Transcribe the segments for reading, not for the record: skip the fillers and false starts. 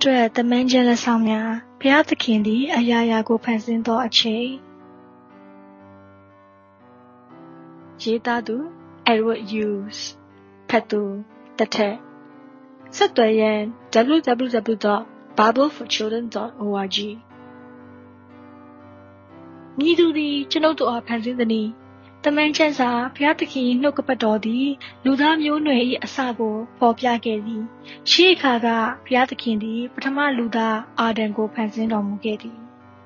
အတွက်သမန်းကျဲလက်ဆောင်များဘုရားသခင်သည်အရာရာကိုဖန်ဆင်းသောအချိန်ရေးသားသူ Edward Hughes ဖတ်သူတစ်ထက်ဆက်သွယ်ရန် www.bibleforchildren.org မြည်သူသည်ကျွန်ုပ်တို့အားဖန်ဆင်းသည်။သမန်းကျမ်းစာဘုရားသခင်၏နှုတ်ကပတ်တော်သည်လူသားမျိုးနွယ်၏အစကိုဖော်ပြခဲ့သည်။ရှေးအခါကဘုရားသခင်သည်ပထမလူသားအာဒံကိုဖန်ဆင်းတော်မူခဲ့သည်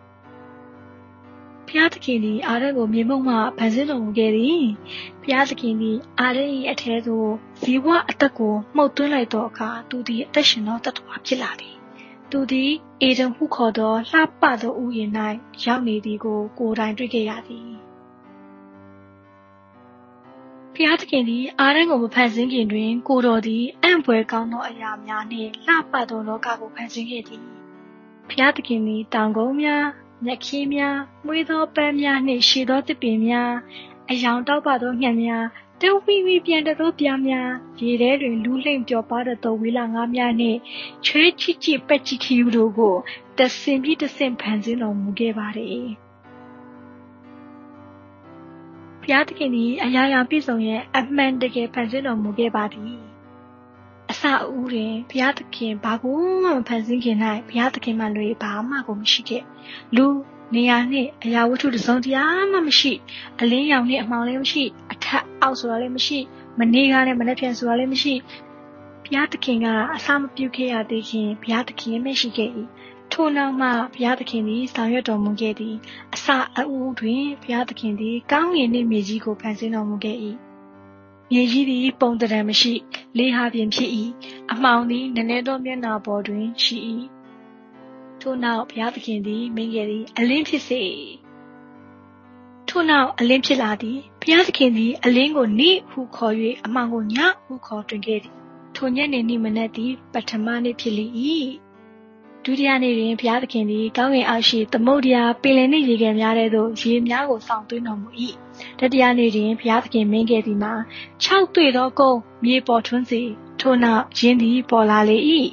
။ဘုရားသခင်သည်အာဒံကိုမြေမှုန့်မှဖန်ဆင်းတော်မူခဲ့သည်။ဘုရားသခင်သည်အာဒံ၏အထဲသို့ဇီဝအသက်ကိုမှုတ်သွင်းလိုက်သောအခါသူသည်အသက်ရှင်သောသတ္တဝါဖြစ်လာသည်။သူသည်အေဒံဟုခေါ်သောလှပသောဥယျာဉ်၌ရောက်နေသည်ကိုကိုယ်တိုင်တွေ့ခဲ့ရသည်။ဘုရားသခင်သည်အာဒံကိုမဖန်ဆင်းခင်တွင်ကိုယ်တော်သည်အံ့ဖွယ်ကောင်းသောအရာများနှင့်လှပသောလောကကိုဖန်ဆင်းခဲ့သည်။ဘုရားသခင်သည်တောင်ကုန်းများမြက်ခင်းများမွှေးသောပန်းများနှင့်ရှည်သောသစ်ပင်များအယောင်တောက်ပသောငှက်များတဝီဝီပြန်တတ်သောပြားများရေထဲတွင်လူးလှိမ့်ပျော်ပါတတ်သောဝေလငါးများနှင့်ချွေးချစ်ချစ်ပက်ချစ်ခီယူတို့ကိုတဆင်ပြီးတဆင့်ဖန်ဆင်းတော်မူခဲ့ပါသည်။ဘုရားသခင်သည်အရာရာပြည့်စုံရဲ့အမှန်တကယ်ဖန်ဆင်းတော်မူခဲ့ပါသည်။အစအဦးတွင်ဘုရားသခင်ဘာကိုမှမဖန်ဆင်းခင်၌ဘုရားသခင်မှလွှဲဘာမှကိုမရှိခဲ့။လူနေရာနှင့်အရာဝတ္ထုတစ်စုံတရာမှမရှိအလင်းရောင်နှင့်အမှောင်လည်းမရှိအထက်အောက်ဆိုတာလည်းမရှိမနေ့ကလည်းမနေ့ပြန်ဆိုတာလည်းမရှိဘုရားသခင်ကအစမပြုခဲ့ရသေးခင်ဘုရားသခင်မရှိခဲ့၏ထို့နောက်မှဘုရားသခင်သည်ဆောင်ရွက်တော်မူခဲ့သည်အစအဦးတွင်ဘုရားသခင်သည်ကောင်းကင်နှင့်မြေကြီးကိုဖန်ဆင်းတော်မူခဲ့၏မြေကြီးသည်ပုံသဏ္ဍာန်မရှိလေဟာပြင်ဖြစ်၏အမှောင်သည်နည်းနည်းသောမျက်နှာပေါ်တွင်ရှိ၏ထို့နောက်ဘုရားသခင်သည်မိန့်ခဲ့သည်အလင်းဖြစ်စေထို့နောက်အလင်းဖြစ်လာသည်ဘုရားသခင်သည်အလင်းကိုနေ့ဟုခေါ်၍အမှောင်ကိုညဟုခေါ်တွင်ခဲ့သည်ထိုညနေနေ့မနက်သည်ပထမနေ့ဖြစ်လေ၏ဒုတိယနေ့တွင်ဘုရားသခင်သည်ကောင်းကင်အောက်ရှိသမုဒ္ဒရာပင်လယ်နှင့်ရေကန်များထဲသို့ရေများကိုဆောင်သွင်းတော်မူ၏တတိယနေ့တွင်ဘုရားသခင်မိန့်ခဲ့သည်မှာ6တွေ့သောကုန်းမြေပေါ်ထွန်းစေထို့နောက်ယင်းသည်ပေါ်လာလေ၏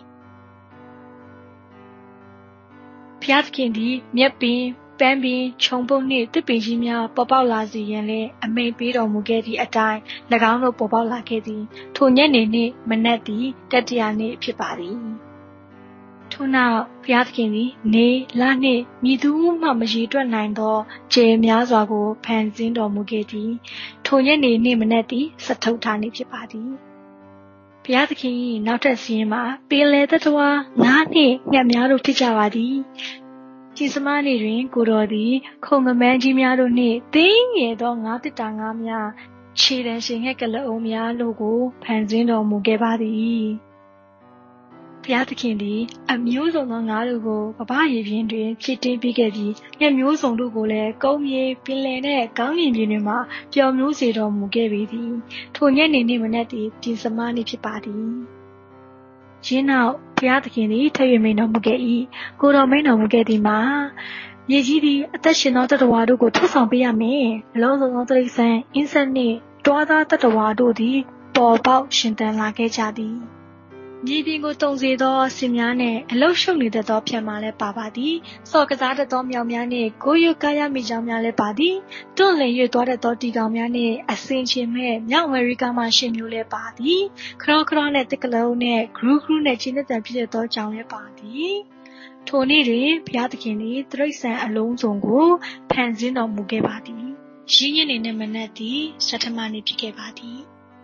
ဘုရားသခင်သည်မြက်ပင်ပန်းပင်ခြုံပုတ်နှင့်သစ်ပင်ကြီးများပေါ်ပေါက်လာစေရန်လည်းအမိန့်ပေးတော်မူခဲ့သည့်အတိုင်း၎င်းတို့ပေါ်ပေါက်လာခဲ့သည်ထိုညနေနှင့်မနက်သည်တတိယနေ့ဖြစ်ပါသည်ထို့နောက်ဘုရားသခင်သည်နေလနှင့်မြည်သူမှမရေတွက်နိုင်သောကြယ်များစွာကိုဖန်ဆင်းတော်မူခဲ့သည်ထိုညနေနှင့်မနက်သည်စတုတ္ထနေ့ဖြစ်ပါသည်ဘုရားသခင်၏နောက်ထပ်စီရင်မှာပင်လယ်သတ္တဝါငါးနှင့်ငှက်များတို့ဖြစ်ကြပါသည်ကြည်စမနေ့တွင်ကိုတော်သည်ခုံမမန်းကြီးများတို့နှင့်သိငယ်သောငါးတစ်တာငါးများခြေတံရှင်ငှက်ကလအုံများတို့ကိုဖန်ဆင်းတော်မူခဲ့ပါသည်ဘုရားသခင်သည်အမျိုးစုံသောငါးတို့ကိုကမ္ဘာရေပြင်တွင်ဖြစ်တင်းပေးခဲ့ပြီးငှက်မျိုးစုံတို့ကိုလည်းကုန်းမြေပင်လယ်နှင့်ကောင်းကင်ပြင်တွင်မှပျော်မျိုးစေတော်မူခဲ့ပေသည်ထိုညနေနေ့မနက်သည်ကြည်စမနေ့ဖြစ်ပါသည်ယင်းနောက်ဘုရားသခင်သည်ထပ်၍မိန့်တော်မူခဲ့၏ကိုတော်မိန့်တော်မူခဲ့သည်မှာမြေကြီးသည်အသက်ရှင်သောသတ္တဝါတို့ကိုထုတ်ဆောင်ပေးရမည်အလုံးစုံသောတိရစ္ဆာန်အင်းဆက်နှင့်တွားသားသတ္တဝါတို့သည်ပေါ်ပေါက်ရှင်သန်လာခဲ့ကြသည်မြေပြင်ကိုတုံစေသောဆင်များနှင့်အလုရှုပ်နေတတ်သောဖြတ်မှလည်းပါပါသည်စော်ကစားတတ်သောမြောင်များနှင့်ကိုယ်ရွကားရမိကြောင်းများလည်းပါသည်တွန့်လည်၍သွားတတ်သောတီကောင်များနှင့်အစင်ချင်မဲ့မြောက်အမေရိကမှရှင်မျိုးလည်းပါသည်ခရောခရောနှင့်တစ်ကလုံးနှင့်ဂရူဂရူနှင့်ချင်းတန်ဖြစ်သောကြောင်လည်းပါသည်ထိုနေ့တွင်ဘုရားသခင်သည်တိရစ္ဆာန်အလုံးစုံကိုဖန်ဆင်းတော်မူခဲ့ပါသည်ရင်းညနေနှင့်မနက်သည်စတ္ထမနေ့ဖြစ်ခဲ့ပါသည်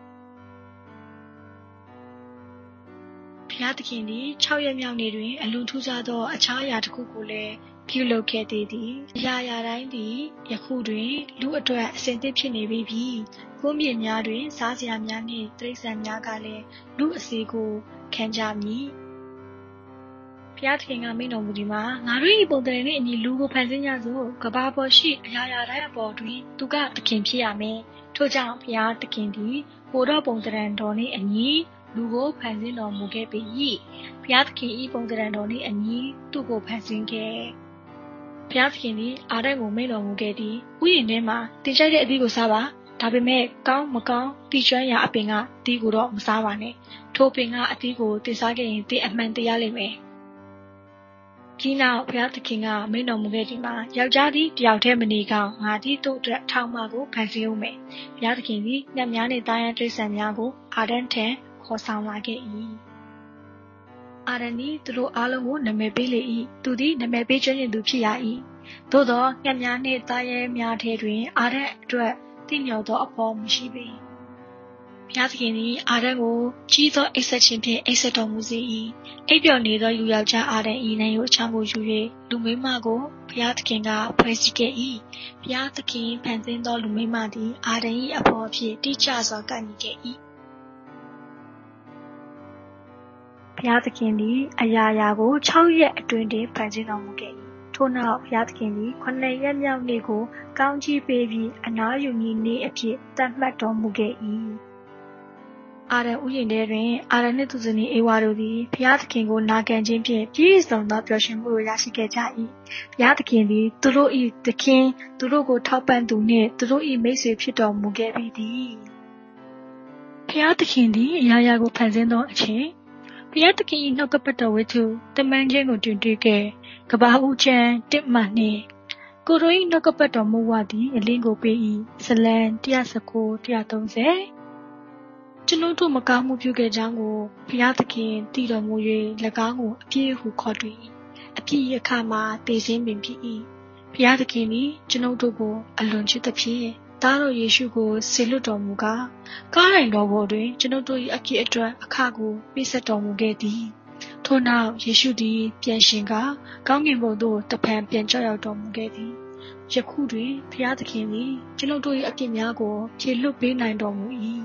ဘုရားသခင်သည်6ရက်မြောက်နေ့တွင်အလွန်ထူးခြားသောအခြားအရာတစ်ခုကိုလည်းပြုလုပ်ခဲ့သေးသည်အရာရာတိုင်းသည်ယခုတွင်လူအတွက်အစဉ်သင့်ဖြစ်နေပြီကုန်းမြေများတွင်စားစရာများနှင့်တိရစ္ဆာန်များကလည်းလူအစီကိုခံကြမည်ဘုရားသခင်ကမိန့်တော်မူသည်မှာငါတို့၏ပုံသဏ္ဍာန်နှင့်အညီလူကိုဖန်ဆင်းကြစို့ကမ္ဘာပေါ်ရှိအရာရာတိုင်းအပေါ်တွင်သူကသခင်ဖြစ်ရမယ်ထို့ကြောင့်ဘုရားသခင်သည်ကိုယ်တော်ပုံသဏ္ဍာန်တော်နှင့်အညီလူကိုဖန်ဆင်းတော်မူခဲ့ပေ၏ဘုရားသခင်၏ပုံသဏ္ဍာန်တော်နှင့်အညီသူ့ကိုဖန်ဆင်းခဲ့ဘုရားသခင်သည်အာဒံကိုမိန့်တော်မူခဲ့သည်ဥယျာဉ်ထဲမှာတင်ကြိုက်တဲ့အသီးကိုစားပါဒါပေမဲ့ကောင်းမကောင်းတိကျွမ်းရာအပင်ကအသီးကိုတော့မစားပါနဲ့ထိုပင်ကအသီးကိုတင်စားခဲ့ရင်သင်အမှန်တရားလိမ့်မယ်ကြီးနောက်ဘုရားသခင်ကမိန့်တော်မူခဲ့ဒီမှာယောက်ျားသည်တယောက်တည်းမနေကောင်ငါသည်တို့အတွက်ထောင်မကိုဖန်ဆင်းဦးမယ်ဘုရားသခင်သည်ညများနှင့်တားရန်တိရစ္ဆာန်များကိုအာဒံထံခေါ်ဆောင်လာခဲ့၏အာဒံသည်သူတို့အားလုံးကိုနာမည်ပေးလေ၏သူသည်နာမည်ပေးခြင်းသူဖြစ်ရ၏သို့သောညများနှင့်တားရန်များထဲတွင်အာဒံအတွက်တည်မြော်သောအဖို့မရှိပေဘုရားသခင်သည်အာဒံကိုကြီးသောအိပ်စက်ခြင်းဖြင့်အိပ်စက်တော်မူစေ၏အိပ်ပျော်နေသောလူယောက်ျားအာဒံ၏နံရိုးအချောင်းကိုယူ၍လူမိန်းမကိုဘုရားသခင်ကဖွဲ့စည်းခဲ့၏ဘုရားသခင်ဖန်ဆင်းသောလူမိန်းမသည်အာဒံ၏အဖို့အဖြစ်တိကျစွာကန့်ညီခဲ့၏ဘုရားသခင်သည်အရာရာကို6ရက်အတွင်းတွင်ဖန်ဆင်းတော်မူခဲ့၏ထို့နောက်ဘုရားသခင်သည်9ရက်မြောက်နေ့ကိုကောင်းကြီးပေးပြီးအနားယူမည်နေ့အဖြစ်သတ်မှတ်တော်မူခဲ့၏အာဒံဥယျာဉ်ထဲတွင်အာဒံနှင့်သူဇနီးဧဝါတို့သည်ဘုရားသခင်ကိုနာခံခြင်းဖြင့်ပြည့်စုံသောပျော်ရွှင်မှုကိုရရှိခဲ့ကြ၏ဘုရားသခင်သည်သူတို့၏သခင်သူတို့ကိုထောက်ပံ့သူနှင့်သူတို့၏မိတ်ဆွေဖြစ်တော်မူခဲ့ပြီသည်ဘုရားသခင်သည်အရာရာကိုဖန်ဆင်းသောအချိန်ဘုရားသခင်၏နှုတ်ကပတ်တော်ဝတ္ထုတမန်ကျမ်းကိုတင်တွေ့ခဲ့ကဘာဦးချမ်း1မှနှင့်ကိုရို၏နှုတ်ကပတ်တော်မူဝသည်အလင်းကိုပေး၏ဇလံ119 130ကျွန်ုပ်တို့မကောင်းမှုပြုခဲ့ကြောင်းကိုဘုရားသခင်သိတော်မူ၍၎င်းကိုအပြည့်ဟုခေါ်တွေ့၏အပြည့်ရခမှာတည်ခြင်းပင်ဖြစ်၏ဘုရားသခင်သည်ကျွန်ုပ်တို့ကိုအလွန်ချစ်သဖြင့်သားတော်ယေရှုကိုဆေလွတ်တော်မူကားကားတိုင်းတော်ပေါ်တွင်ကျွန်ုပ်တို့၏အပြည့်အတွက်အခကိုပေးဆက်တော်မူခဲ့သည်ထို့နောက်ယေရှုသည်ပြန်ရှင်ကားကောင်းကင်ဘုံသို့တဖန်ပြန်ကြောက်ရောက်တော်မူခဲ့သည်ယခုတွင်ဘုရားသခင်သည်ကျွန်ုပ်တို့၏အပြစ်များကိုဖြေလွတ်ပေးနိုင်တော်မူ၏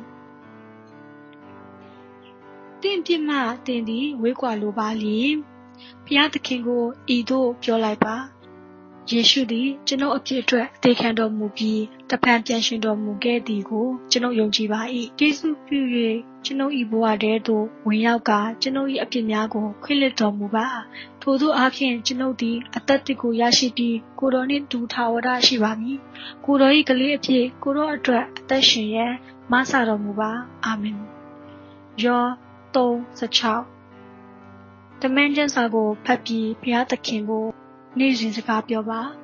တင့်ပြစ်မှတင်သည်ဝေးကွာလိုပါလျင်ဘုရားသခင်ကိုဤသို့ပြောလိုက်ပါယေရှုသည်ကျွန်ုပ်အပြစ်အတွက်အသေးခံတော်မူပြီးတဖန်ပြန်ရှင်တော်မူခဲ့သည်ကိုကျွန်ုပ်ယုံကြည်ပါ၏ယေရှုပြု၍ကျွန်ုပ်၏ဘဝထဲသို့ဝင်ရောက်ကာကျွန်ုပ်၏အပြစ်များကိုခွင့်လွှတ်တော်မူပါထို့သောအားဖြင့်ကျွန်ုပ်သည်အသက်ကိုရရှိပြီးကိုယ်တော်နှင့်တူထာဝရရှိပါမည်ကိုယ်တော်၏ကလေးအဖြစ်ကိုယ်တော်အတွက်အသက်ရှင်ရန်မဆတော်မူပါအာမင်ယော3:16တမန်ကျမ်းစာကိုဖတ်ပြီးဘုရားသခင်ကိုနေ့စဉ်စကားပြောပါ